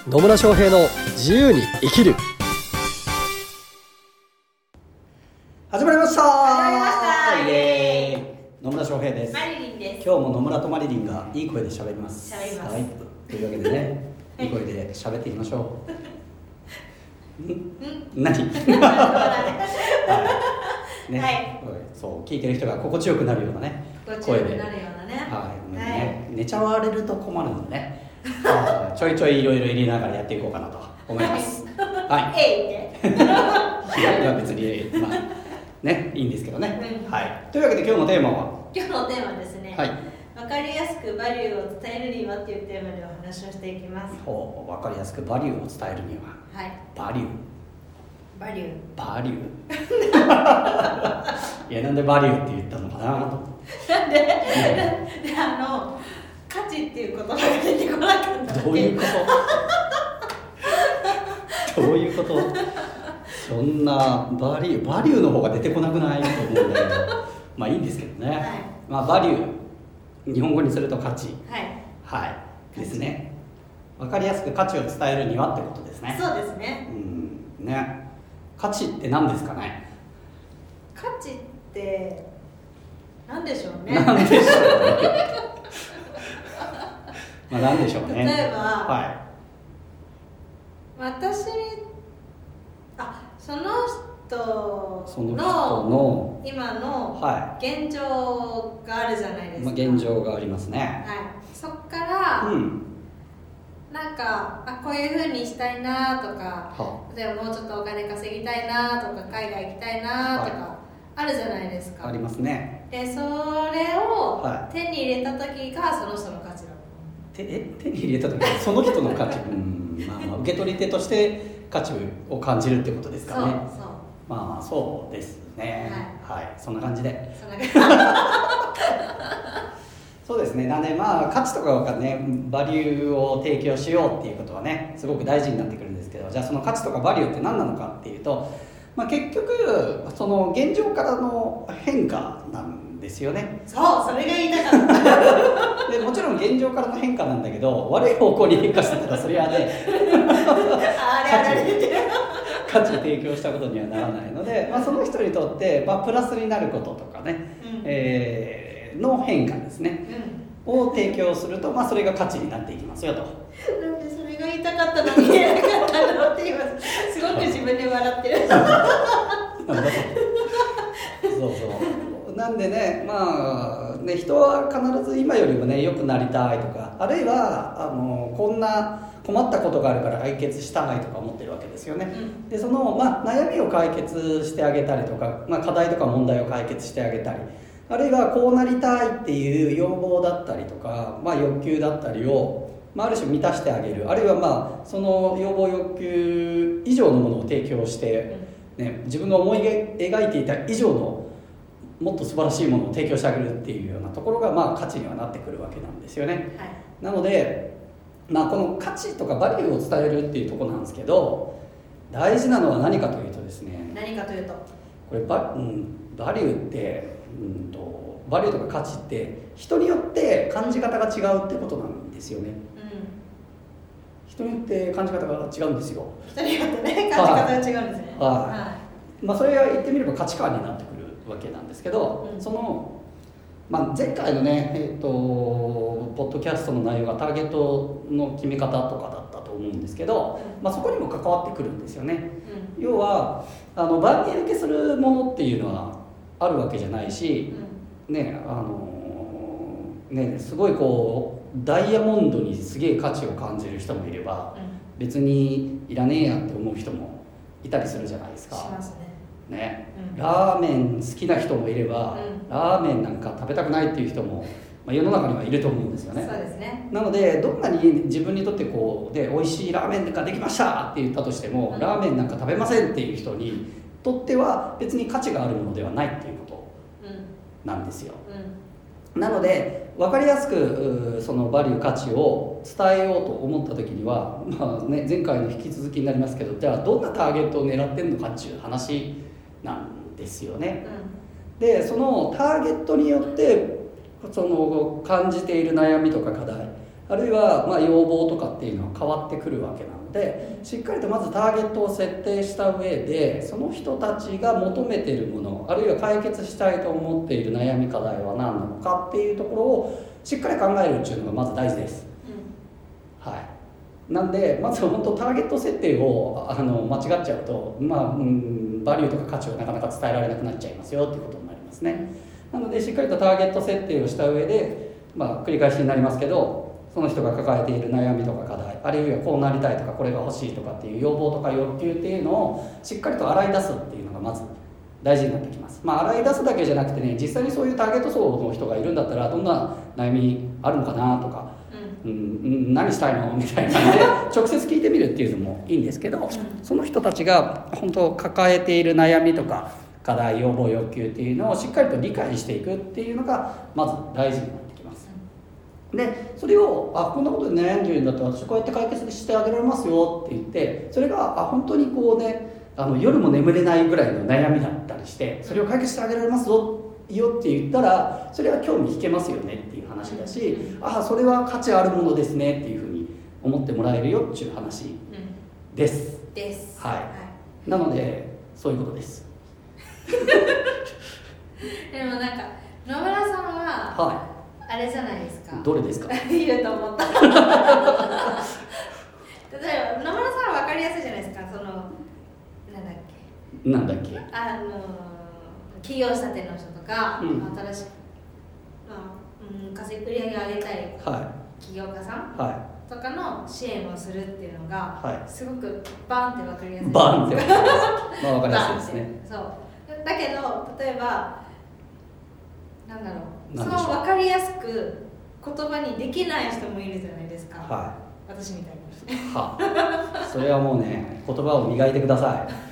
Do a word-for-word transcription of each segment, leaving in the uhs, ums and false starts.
野村翔平の自由に生きる。 始まりました始まりましたイエーイ。野村翔平です。 マリリンです。 今日も野村とマリリンがいい声で喋ります。 喋ります。 はい、というわけでねいい声で喋っていきましょう。ん何はいね、はい、そう聞いてる人が心地よくなるようなね心地よくなるようなね、 はい、ね、 はい、 寝ちゃわれると困るのでねちょいちょいいろいろ入れながらやっていこうかなと思いますはいえいっていや別にまあねいいんですけどね、うん、はい。というわけで今日のテーマは今日のテーマですね、 はい、 分かりやすくバリューを伝えるにはっていうテーマでお話をしていきます。 ほう、分かりやすくバリューを伝えるには、 はい、 バリューバリューバリューいやなんでバリューって言ったのかなとなんで、うん、であの価値っていう言葉が出てこなかったどういうことどういうことそんなバリューバリューの方が出てこなくないと思うんだけどまあいいんですけどね、はい、まあバリュー日本語にすると価値、 はいはいですね。分かりやすく価値を伝えるにはってことですね。 そうですね。 うんね。価値って何ですかね。 価値って何でしょうね。 何でしょうね。まあ何でしょうね。 例えば、 はい、 私あその人その人のの今の現状があるじゃないですか。 まあ、現状がありますね。 はい。そっから、うん、なんかあこういう風にしたいなとか、例えばもうちょっとお金稼ぎたいなとか海外行きたいなとかあるじゃないですか。 ありますね。 でそれを手に入れた時がその人の価値だと思う。 手え手に入れた時その人の価値、うん、まあ、まあ受け取り手として価値を感じるってことですかね。 そうそう、 まあそうですね。はい、はい、そんな感じで。 そんな感じそうですね。なんでまあ価値とかがねバリューを提供しようっていうことはねすごく大事になってくるんですけど、じゃあその価値とかバリューって何なのかっていうと、まあ、結局その現状からの変化なんですよね。 そう、それが言いたかったでもちろん現状からの変化なんだけど、悪い方向に変化してたらそれはねあれあれ価値を提供したことにはならないので、まあ、その人にとって、まあ、プラスになることとかね、うん、えー、の変化ですね、うん、を提供すると、まあ、それが価値になっていきますよと。 なんでそれが言いたかったのに言えなかったんだろうって今すごく自分で笑ってるそうそうなんでね、まあね、人は必ず今よりもね良くなりたいとか、あるいはあのこんな困ったことがあるから解決したいとか思ってるわけですよね、うん、でその、まあ、悩みを解決してあげたりとか、まあ、課題とか問題を解決してあげたり、あるいはこうなりたいっていう要望だったりとか、まあ、欲求だったりを、まあ、ある種満たしてあげる、あるいはまあその要望欲求以上のものを提供して、ね、自分が思い描いていた以上のもっと素晴らしいものを提供してあげるっていうようなところが、まあ、価値にはなってくるわけなんですよね、はい、なので、まあ、この価値とかバリューを伝えるっていうところなんですけど、大事なのは何かというとですね、 何かというとこれ バ,、うん、バリューって、うんと、バリューとか価値って人によって感じ方が違うってことなんですよね、うん、人によって感じ方が違うんですよ。 人によってね感じ方が違うんですね、はいはい、まあ、それが言ってみれば価値観になってくるわけなんですけど、うん、その、まあ、前回のね、えーと、ポッドキャストの内容がターゲットの決め方とかだったと思うんですけど、うん、まあ、そこにも関わってくるんですよね、うん、要はあの万人受けするものっていうのはあるわけじゃないし、うん、ね、あのね、すごいこうダイヤモンドにすげえ価値を感じる人もいれば、うん、別にいらねえやって思う人もいたりするじゃないですか。 しますね。 ね、うん、ラーメン好きな人もいれば、うん、ラーメンなんか食べたくないっていう人も、まあ、世の中にはいると思うんですよね。 そうですね。 なのでどんなに自分にとってこうで美味しいラーメンができましたって言ったとしても、うん、ラーメンなんか食べませんっていう人にとっては別に価値があるものではないっていうことなんですよ、うん、なので分かりやすくそのバリュー価値を伝えようと思った時には、まあね、前回の引き続きになりますけど、じゃあどんなターゲットを狙ってんのかっていう話なんですよね、うん、でそのターゲットによってその感じている悩みとか課題、 あるいはまあ要望とかっていうのは変わってくるわけなので、しっかりとまずターゲットを設定した上で、その人たちが求めているもの、あるいは解決したいと思っている悩み課題は何なのかっていうところをしっかり考えるっていうのがまず大事です、うん、はい。なんでまず本当ターゲット設定をあの間違っちゃうと、まあ、うん、バリューとか価値をなかなか伝えられなくなっちゃいますよっていうことになりますね。なのでしっかりとターゲット設定をした上で、まあ、繰り返しになりますけど、その人が抱えている悩みとか課題、あるいはこうなりたいとかこれが欲しいとかっていう要望とか欲求っていうのをしっかりと洗い出すっていうのがまず大事になってきます。まあ、洗い出すだけじゃなくてね、実際にそういうターゲット層の人がいるんだったらどんな悩みあるのかなとか、うんうん、何したいのみたいな感じで直接聞いてみるっていうのもいいんですけど、その人たちが本当抱えている悩みとか課題、要望、欲求っていうのをしっかりと理解していくっていうのがまず大事になってきます。でそれをあこんなことで悩んでるんだったら私こうやって解決してあげられますよって言って、それがあ本当にこうね、あの夜も眠れないぐらいの悩みだったりして、それを解決してあげられますよって言ったら、それは興味引けますよねっていう話だし、あそれは価値あるものですねっていうふうに思ってもらえるよっていう話です、 うん、です、 はい、はい、なのでそういうことですでもなんか野村さんは、はい、あれじゃないですか。 どれですか言うと思った例えば野村さんは分かりやすいじゃないですか。そのなんだっけなんだっけあの企業仕立ての人とか、うん、新しい、まあうん、稼ぎ売り上げを上げたい起業家さん、はい、とかの支援をするっていうのが、はい、すごくバーンって分かりやすい。 バーンって分かりやすいまあ分かりやすいですね。 そうだけど例えばなんだろう、その分かりやすく言葉にできない人もいるじゃないですか、はい、私みたいにはそれはもうね、言葉を磨いてください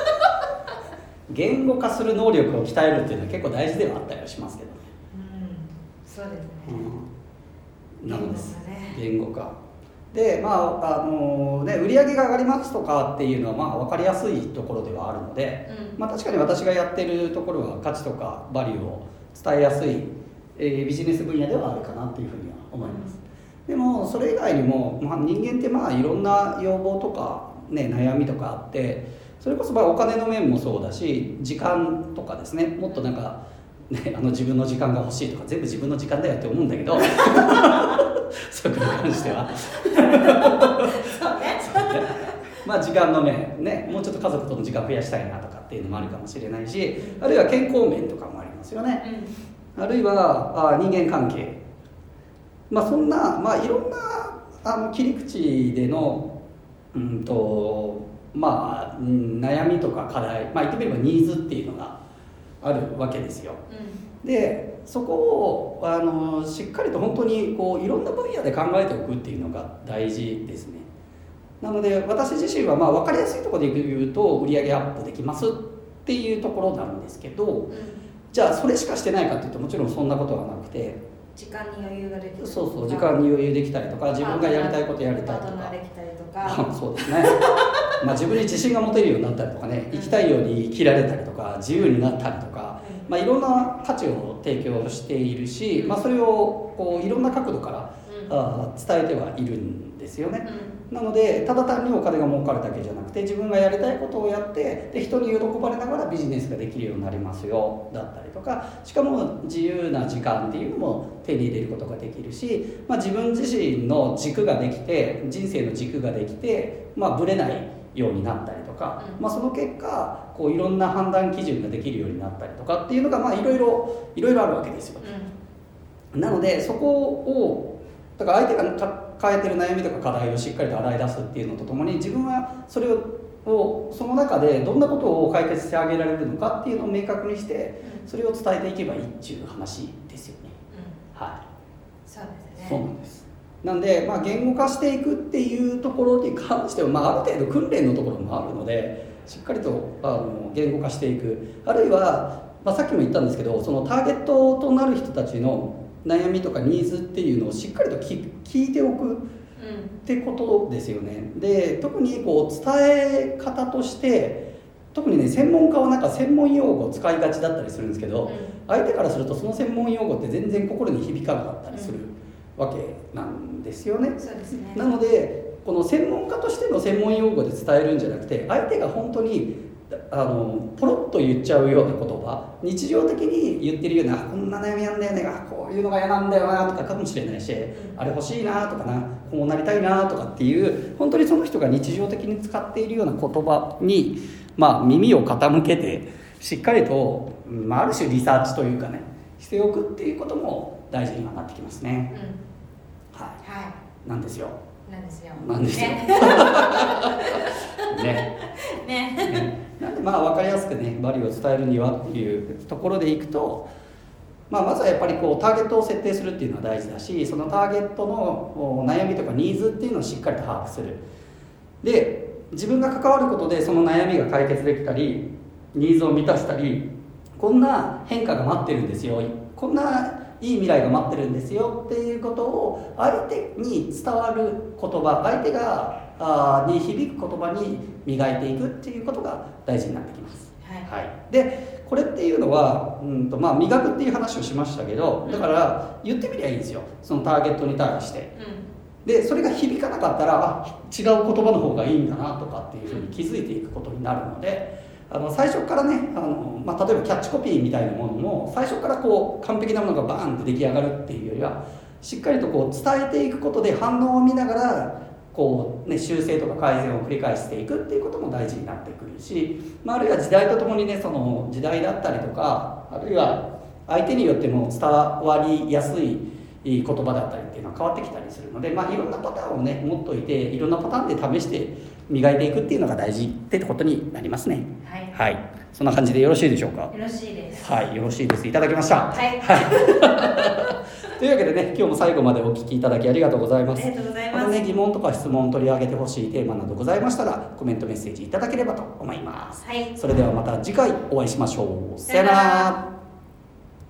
言語化する能力を鍛えるっていうのは結構大事ではあったりはしますけどね。 うん、そうですね、 うん、なのです言語化で、まああのね、売り上げが上がりますとかっていうのはまあ分かりやすいところではあるので、うん、まあ、確かに私がやってるところは価値とかバリューを伝えやすい、えー、ビジネス分野ではあるかなというふうには思います。でもそれ以外にも、まあ、人間ってまあいろんな要望とか、ね、悩みとかあって、それこそまあお金の面もそうだし、時間とかですね、もっとなんか、ね、あの自分の時間が欲しいとか全部自分の時間だよって思うんだけどそこに関してはそうねまあ時間の面ね、もうちょっと家族との時間増やしたいなとかっていうのもあるかもしれないし、あるいは健康面とかもありますよね、うん、あるいはあ人間関係、まあそんな、まあ、いろんなあの切り口でのうんとまあ悩みとか課題、まあ言ってみればニーズっていうのがあるわけですよ、うん、でそこをあのしっかりと本当にこういろんな分野で考えておくっていうのが大事ですね。なので私自身はまあ分かりやすいところで言うと売上アップできますっていうところなんですけど、うん、じゃあそれしかしてないかっていうともちろんそんなことはなくて、 時間に余裕ができたりとか、 そうそう時間に余裕できたりとか、自分がやりたいことやりたいとか、 パートナーできたりとかそうですねまあ自分に自信が持てるようになったりとかね、生きたいように生きられたりとか自由になったりとか、うん、まあ、いろんな価値を提供しているし、まあ、それをこういろんな角度から、うん、あ伝えてはいるんですよね、うん、なのでただ単にお金が儲かるだけじゃなくて、自分がやりたいことをやってで人に喜ばれながらビジネスができるようになりますよだったりとか、しかも自由な時間っていうのも手に入れることができるし、まあ、自分自身の軸ができて、人生の軸ができて、まあ、ぶれないようになったりとか、うん、まあ、その結果こういろんな判断基準ができるようになったりとかっていうのがまあいろいろいろいろあるわけですよ、うん、なのでそこをだから相手が抱えてる悩みとか課題をしっかりと洗い出すっていうのとともに、自分はそれをその中でどんなことを解決してあげられるのかっていうのを明確にしてそれを伝えていけばいいっていう話ですよね、うん、はい、 そうですね、 そうなんです。なんで、まあ、言語化していくっていうところに関しては、まあ、ある程度訓練のところもあるので、しっかりとあの言語化していく、あるいは、まあ、さっきも言ったんですけど、そのターゲットとなる人たちの悩みとかニーズっていうのをしっかりと 聞, 聞いておくってことですよね。で、特にこう伝え方として特にね、専門家はなんか専門用語を使いがちだったりするんですけど、うん、相手からするとその専門用語って全然心に響かなかったりするわけなんですよね。 そうですね。 なのでこの専門家としての専門用語で伝えるんじゃなくて、相手が本当にあのポロッと言っちゃうような言葉、日常的に言ってるような、こんな悩みなんだよね、あこういうのが嫌なんだよなとかかもしれないし、あれ欲しいなとかな、こうなりたいなとかっていう、本当にその人が日常的に使っているような言葉に、まあ、耳を傾けてしっかりと、まあ、ある種リサーチというかねしておくっていうことも大事にはなってきますね、うん、はい、はい、なんですよなんですよなんですよねねね、なんでまあ分かりやすくねバリューを伝えるにはっていうところでいくと、まあ、まずはやっぱりこうターゲットを設定するっていうのは大事だし、そのターゲットの悩みとかニーズっていうのをしっかりと把握する。で自分が関わることでその悩みが解決できたり、ニーズを満たしたり、こんな変化が待ってるんですよ、こんないい未来が待ってるんですよっていうことを相手に伝わる言葉、相手があに響く言葉に磨いていくっていうことが大事になってきます、はいはい、でこれっていうのは、うんとまあ、磨くっていう話をしましたけど、だから言ってみりゃいいんですよ、そのターゲットに対して、うん、でそれが響かなかったら違う言葉の方がいいんだなとかっていうふうに気づいていくことになるので、あの最初からねあの、まあ、例えばキャッチコピーみたいなものも最初からこう完璧なものがバーンって出来上がるっていうよりは、しっかりとこう伝えていくことで反応を見ながらこう、ね、修正とか改善を繰り返していくっていうことも大事になってくるし、まあ、あるいは時代とともにね、その時代だったりとか、あるいは相手によっても伝わりやすい言葉だったりっていうのは変わってきたりするので、まあ、いろんなパターンをね持っといて、いろんなパターンで試して磨いていくっていうのが大事ってことになりますね。はい、はい、そんな感じでよろしいでしょうか。 よろしいです。 はい、よろしいです。いただきました。 はい。 はい、というわけでね、今日も最後までお聞きいただきありがとうございます。 ありがとうございます。 またね、疑問とか質問を取り上げてほしいテーマなどございましたら、コメントメッセージいただければと思います。はい。それではまた次回お会いしましょう。さよなら。